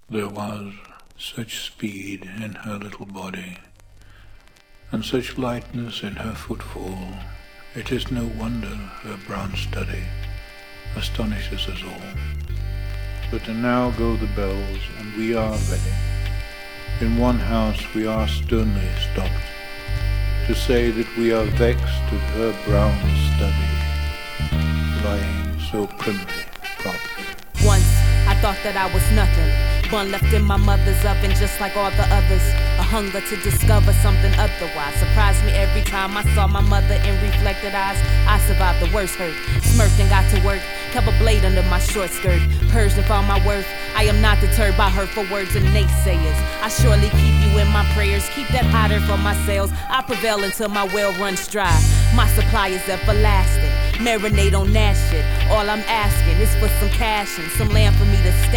There was such speed in her little body, and such lightness in her footfall, it is no wonder her brown study astonishes us all. But now go the bells, and we are ready. In one house we are sternly stopped, to say that we are vexed at her brown study, lying so primly propped. Once I thought that I was nothing, one left in my mother's oven just like all the others. A hunger to discover something otherwise surprised me every time I saw my mother in reflected eyes. I survived the worst hurt, smirked and got to work, kept a blade under my short skirt, purged and found my worth. I am not deterred by hurtful words and naysayers. I surely keep you in my prayers, keep that hotter for my sails. I prevail until my well runs dry. My supply is everlasting, marinate on that shit. All I'm asking is for some cash and some land for me to stay.